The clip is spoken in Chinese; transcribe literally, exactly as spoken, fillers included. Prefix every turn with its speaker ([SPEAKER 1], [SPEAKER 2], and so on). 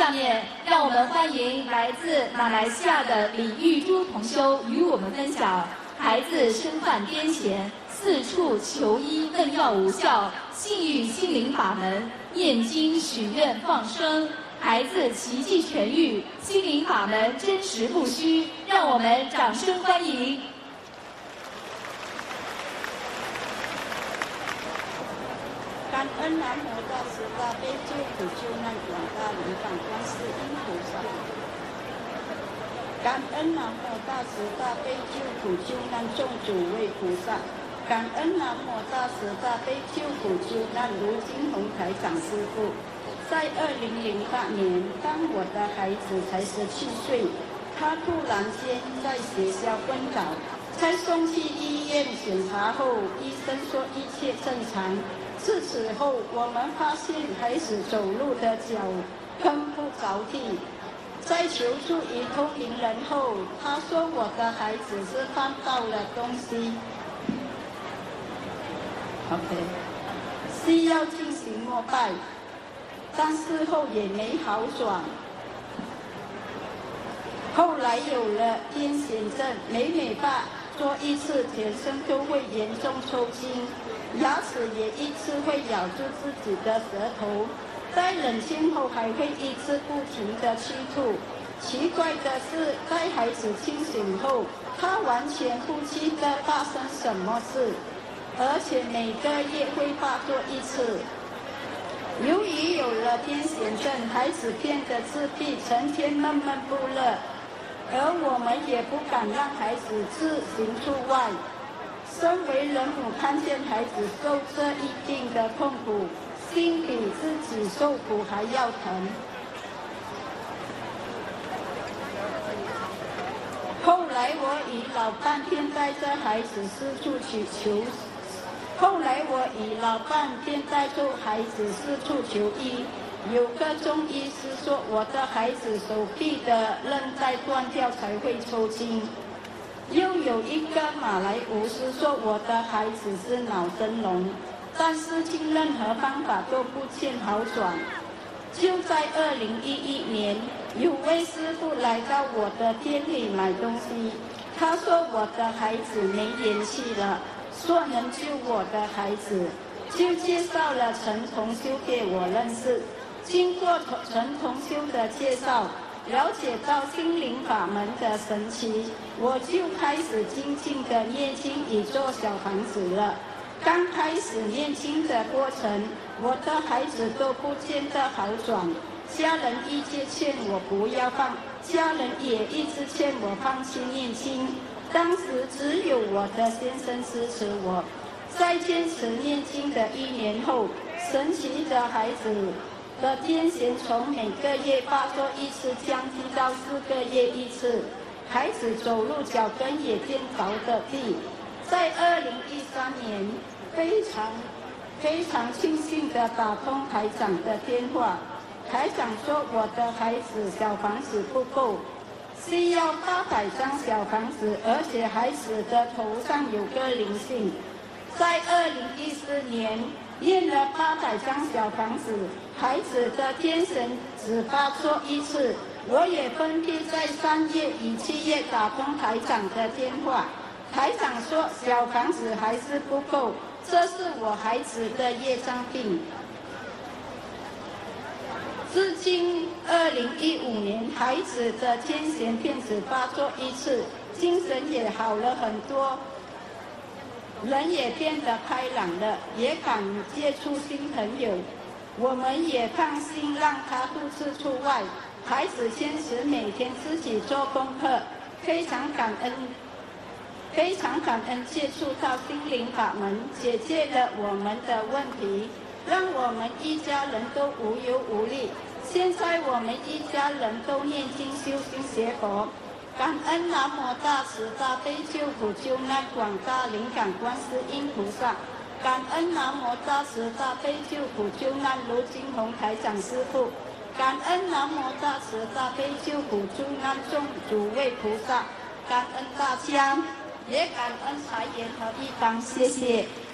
[SPEAKER 1] 下面，让我们欢迎来自马来西亚的李玉珠同修与我们分享孩子身患癫痫，四处求医问药无效，幸运心灵法门，念经许愿放生，孩子奇迹痊愈，心灵法门真实不虚，让我们掌声欢迎。
[SPEAKER 2] 感恩南无大慈大悲救苦救难广大灵感观世音菩萨。感恩南无大慈大悲救苦救难众主位菩萨。感恩南无大慈大悲救苦救难卢金红台长师父。在二零零八年，当我的孩子才十七岁，他突然间在学校昏倒，才送去医院检查后，医生说一切正常。自此后，我们发现孩子走路的脚跟不着地。在求助于通灵人后，他说我的孩子是翻到了东西。OK， 需要进行膜拜，但事后也没好转。后来有了癫痫症，每每爸做一次，全身都会严重抽筋。牙齿也一次会咬住自己的舌头，在冷清后还会一直不停的吃吐。奇怪的是，在孩子清醒后，他完全不记得发生什么事，而且每个月会发作一次。由于有了癫痫症，孩子变得自闭，成天闷闷不乐，而我们也不敢让孩子自行出外。身为人母，看见孩子受这一定的痛苦，心比自己受苦还要疼。后来我以老半天带着孩子四处去求，后来我以老半天带着孩子四处求医。有个中医师说，我的孩子手臂的韧带断掉才会抽筋。又有一个马来巫师说我的孩子是脑震聋，但是尽任何方法都不见好转。就在二零一一年，有位师傅来到我的店里买东西，他说我的孩子没元气了，说能救我的孩子，就介绍了陈同修给我认识。经过陈同修的介绍，了解到心灵法门的神奇，我就开始精进的念经与做小房子了。刚开始念经的过程，我的孩子都不见得好转，家人一直劝我不要放，家人也一直劝我放弃念经。当时只有我的先生支持我。在坚持念经的一年后，神奇的孩子的癫痫从每个月发作一次降低到四个月一次，孩子走路脚跟也见着的地。在二零一三年，非常非常庆幸的打通台长的电话，台长说我的孩子小房子不够，需要八百张小房子，而且孩子的头上有个灵性。在二零一四年念了八百张小房子，孩子的癫痫只发作一次。我也分别在三月与七月打通台长的电话，台长说小房子还是不够，这是我孩子的业障病。至今二零一五年，孩子的癫痫便只发作一次，精神也好了很多，人也变得开朗了，也敢接触新朋友。我们也放心让他独自出外。孩子坚持每天自己做功课，非常感恩，非常感恩接触到心灵法门，解决了我们的问题，让我们一家人都无忧无虑。现在我们一家人都念经修心学佛，感恩南无大慈大悲救苦救难广大灵感观世音菩萨，感恩南无大慈大悲救苦救难卢金红台长师父，感恩南无大慈大悲救苦救难众主位菩萨，感恩大家，也感恩财源和一方，谢谢。